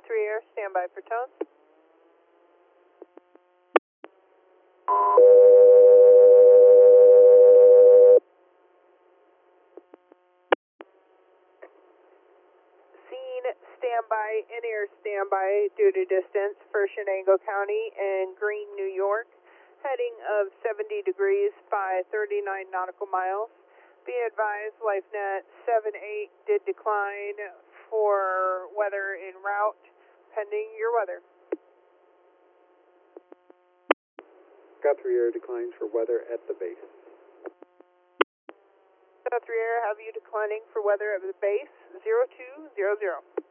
Guthrie Air, standby for tone. Scene standby, in-air standby due to distance for Shenango County and Greene, New York. Heading of 70 degrees by 39 nautical miles. Be advised, LifeNet 78 did decline for weather en route, pending your weather. Guthrie Air declines for weather at the base. Guthrie Air, have you declining for weather at the base 0200.